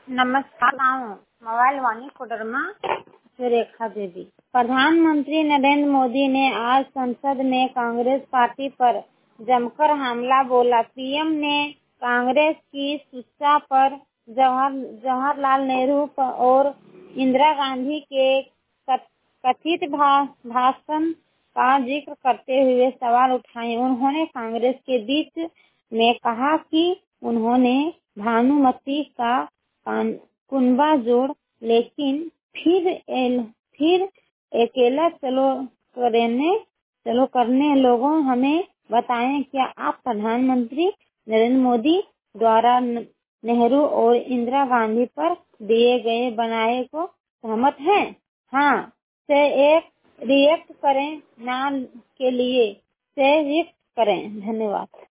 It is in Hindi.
नमस्कार। मोबाइल वाणी कोडरमा से रेखा देवी। प्रधानमंत्री नरेंद्र मोदी ने आज संसद में कांग्रेस पार्टी पर जमकर हमला बोला। पीएम ने कांग्रेस की सूचना पर जवाहरलाल नेहरू और इंदिरा गांधी के कथित भाषण का जिक्र करते हुए सवाल उठाए। उन्होंने कांग्रेस के बीच में कहा कि उन्होंने भानुमति का कुनबा जोड़, लेकिन फिर अकेला चलो करने लोगों हमें बताएं, क्या आप प्रधानमंत्री नरेंद्र मोदी द्वारा नेहरू और इंदिरा गांधी पर दिए गए बनाए को सहमत हैं? हाँ से एक रिएक्ट करें, ना के लिए से रिएक्ट करें। धन्यवाद।